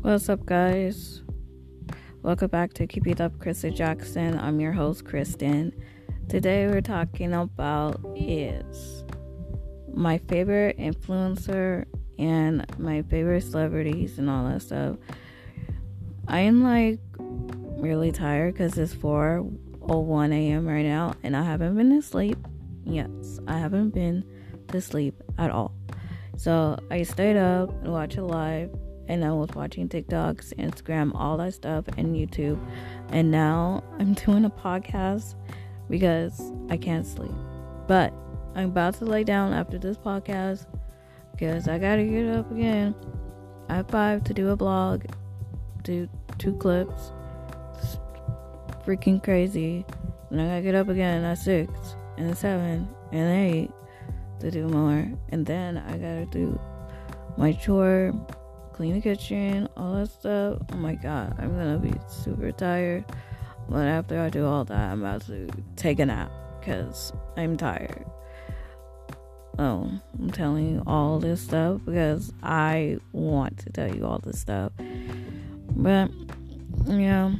What's up, guys? Welcome back to Keep It Up, Kristen Jackson. I'm your host, Kristen. Today we're talking about is my favorite influencer and my favorite celebrities and all that stuff. I am really tired because it's 4:01 a.m. right now and I haven't been to sleep. Yes, I haven't been to sleep at all. So I stayed up and watched it live. And I was watching TikToks, Instagram, all that stuff, and YouTube. And now I'm doing a podcast because I can't sleep. But I'm about to lay down after this podcast because I gotta get up again at 5 to do a vlog, do 2 clips. It's freaking crazy. And I gotta get up again at 6 and 7 and 8 to do more. And then I gotta do my chore, clean the kitchen, all that stuff. Oh my god, I'm gonna be super tired. But after I do all that, I'm about to take a nap because I'm tired. Oh, I'm telling you all this stuff because I want to tell you all this stuff. But yeah,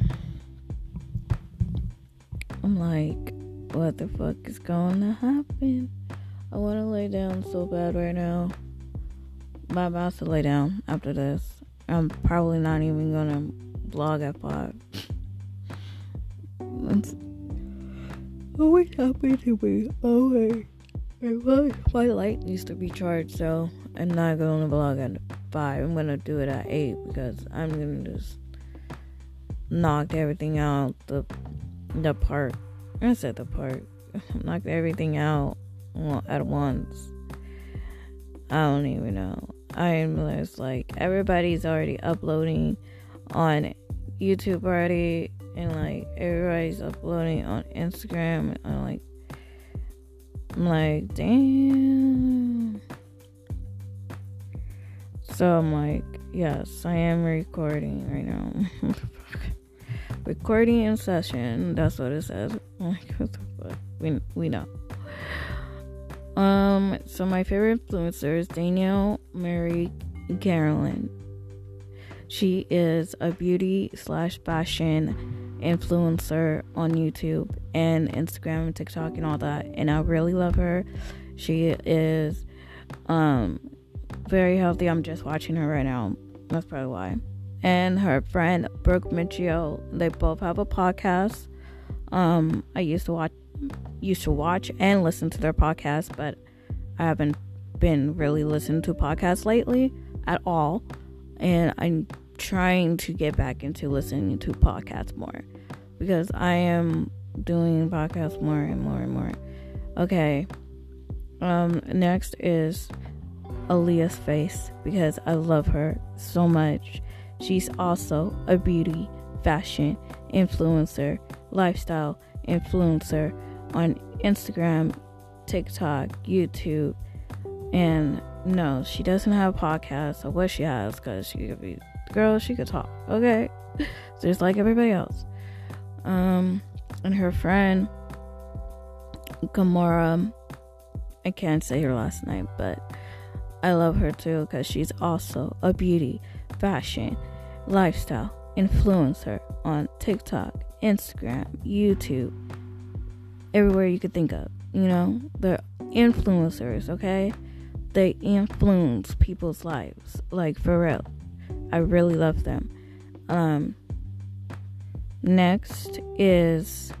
I'm like, what the fuck is going to happen? I want to lay down so bad right now. But I'm about to lay down after this. I'm probably not even gonna vlog at 5. What happened to me? Oh wait. My light needs to be charged, so I'm not gonna vlog at 5. I'm gonna do it at 8 because I'm gonna just knock everything out. The part. I said the part. Knock everything out at once. I don't even know. I'm just everybody's already uploading on YouTube already, and everybody's uploading on Instagram. I'm like, damn. So I'm yes, I am recording right now. Recording in session. That's what it says. What the fuck? We know. So my favorite influencer is Danielle Marie Carolyn. She is a beauty/fashion influencer on YouTube and Instagram and TikTok and all that. And I really love her. She is very healthy. I'm just watching her right now. That's probably why. And her friend Brooke Michio, they both have a podcast. I used to watch and listen to their podcast, but I haven't been really listening to podcasts lately at all, and I'm trying to get back into listening to podcasts more because I am doing podcasts more and more and more. Okay, next is Aaliyah's Face because I love her so much. She's also a beauty, fashion influencer, lifestyle influencer on Instagram, TikTok, YouTube, and no, she doesn't have a podcast. Or what she has, because she could be girl, she could talk, okay? Just like everybody else. And her friend Gamora, I can't say her last name, but I love her too because she's also a beauty, fashion, lifestyle influencer on TikTok, Instagram, YouTube, everywhere you could think of. You know, they're influencers, okay? They influence people's lives, for real. I really love them. Next is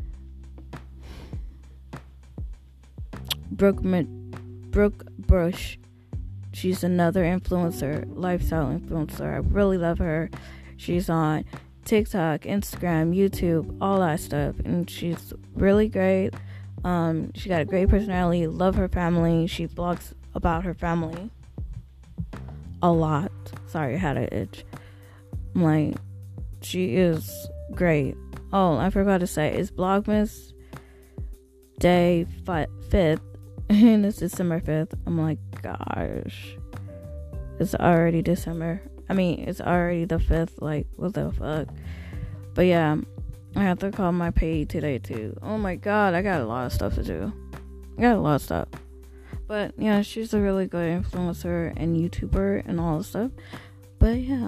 Brooke Bush. She's another influencer, lifestyle influencer. I really love her. She's on TikTok, Instagram, YouTube, all that stuff, and she's really great. She got a great personality. Love her family. She vlogs about her family a lot. Sorry, I had an itch. She is great. Oh, I forgot to say, it's Vlogmas Day 5th, and it's December 5th. I'm like, gosh, it's already December. It's already the 5th. What the fuck? But yeah, I have to call my pay today too. Oh my god, I got a lot of stuff to do. But yeah, she's a really good influencer and YouTuber and all that stuff. But yeah,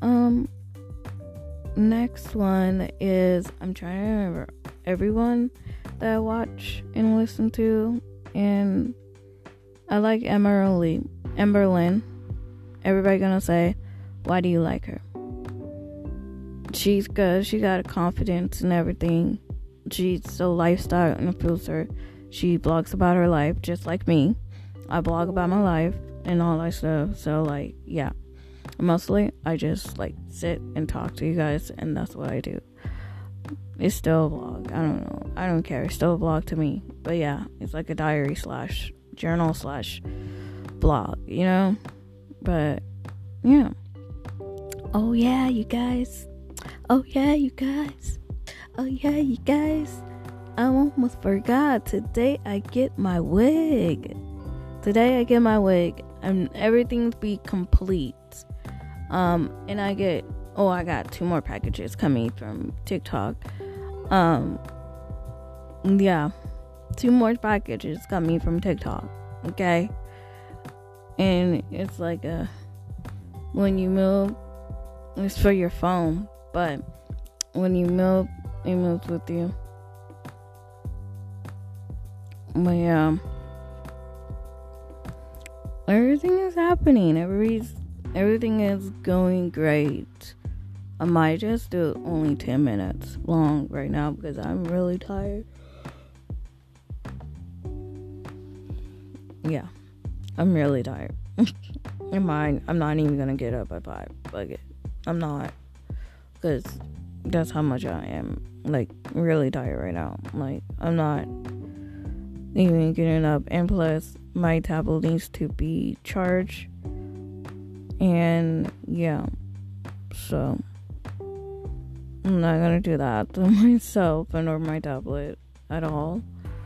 next one is, I'm trying to remember everyone that I watch and listen to, and I like Amberlynn. Everybody gonna say, why do you like her? She's good. She got a confidence and everything. She's a lifestyle influencer. She blogs about her life just like me. I blog about my life and all that stuff. So like, yeah. Mostly I just like sit and talk to you guys, and that's what I do. It's still a vlog. I don't know. I don't care. It's still a vlog to me. But yeah, it's like a diary / journal / blog, you know? But yeah. Oh yeah, you guys. I almost forgot. Today I get my wig. And everything's be complete. And I got 2 more packages coming from TikTok. Yeah, 2 more packages coming from TikTok. Okay, and it's like when you move, it's for your phone, but when you move, it moves with you. But yeah, everything is happening. Everything is going great. I might just do only 10 minutes long right now because I'm really tired. Yeah, I'm really tired. I'm not even gonna get up at 5. Fuck it. I'm not. Because that's how much I am. Like, really tired right now. Like, I'm not even getting up. And plus, my tablet needs to be charged. And yeah, so I'm not gonna do that to myself and or my tablet at all.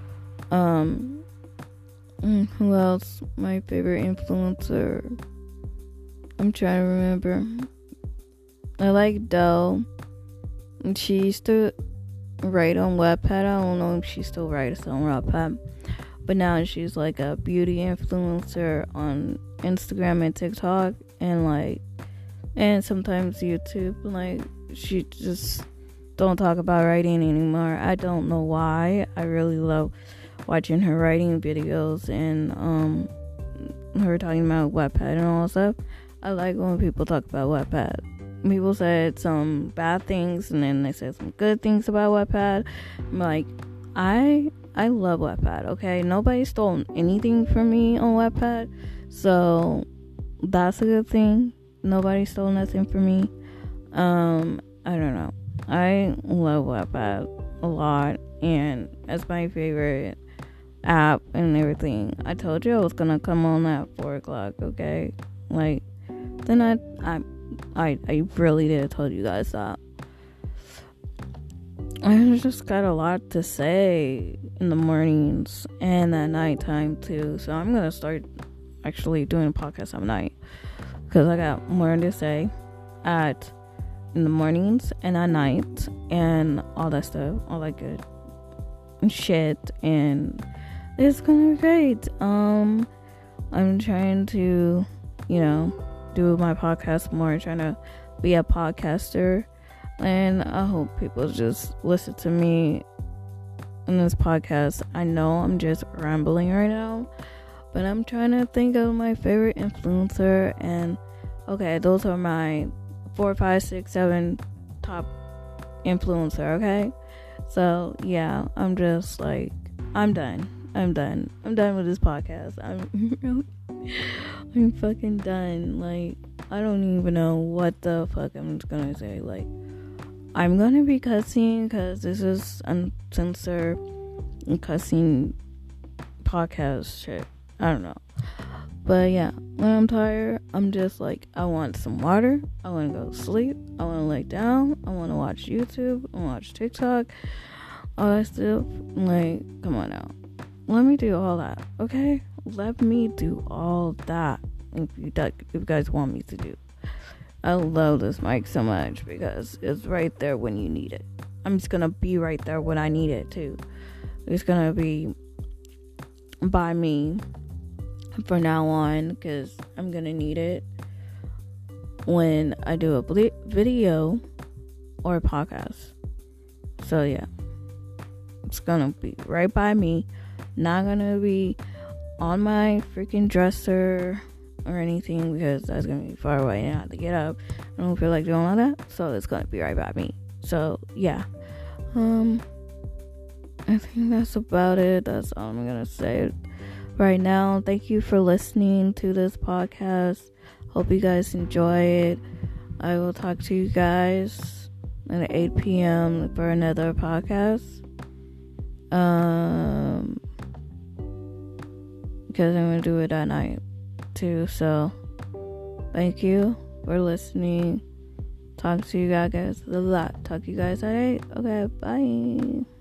Who else? My favorite influencer. I'm trying to remember. I like Dell. She used to write on Wattpad. I don't know if she still writes on Wattpad, but now she's like a beauty influencer on Instagram and TikTok, and sometimes YouTube. Like, she just don't talk about writing anymore. I don't know why. I really love watching her writing videos and her talking about Wattpad and all that stuff. I like when people talk about Wattpad. People said some bad things and then they said some good things about Wattpad. I'm like, I love Wattpad, okay? Nobody stole anything from me on Wattpad, so that's a good thing. Nobody stole nothing from me. I don't know. I love Wattpad a lot, and it's my favorite app and everything. I told you I was gonna come on at 4 o'clock, okay? Like, then I really did told you guys that. I just got a lot to say in the mornings and at nighttime too. So I'm gonna start actually doing a podcast at night because I got more to say in the mornings and at night and all that stuff, all that good shit, and it's gonna be great. I'm trying to, do my podcast more, trying to be a podcaster, and I hope people just listen to me in this podcast. I know I'm just rambling right now, but I'm trying to think of my favorite influencer, and okay, those are my 4, 5, 6, 7 top influencer, okay? So yeah, I'm just like, I'm done with this podcast. I'm fucking done. Like, I don't even know what the fuck I'm just gonna say. Like, I'm gonna be cussing because this is uncensored cussing podcast shit. I don't know. But yeah, when I'm tired, I'm just like, I want some water. I want to go to sleep. I want to lay down. I want to watch YouTube. I want to watch TikTok. All that stuff. Like, come on now. Let me do all that, okay? Let me do all that if you guys want me to do. I love this mic so much because it's right there when you need it. I'm just gonna be right there when I need it too. It's gonna be by me for now on because I'm gonna need it. when I do a video or a podcast. So yeah, it's gonna be right by me. Not gonna be on my freaking dresser or anything, because that's gonna be far away and I have to get up. I don't feel like doing all that, so it's gonna be right by me. So yeah, I think that's about it. That's all I'm gonna say right now. Thank you for listening to this podcast. Hope you guys enjoy it. I will talk to you guys at 8 p.m. for another podcast. Because I'm gonna do it at night too. So thank you for listening. Talk to you guys a lot. Talk to you guys at 8. Okay, bye.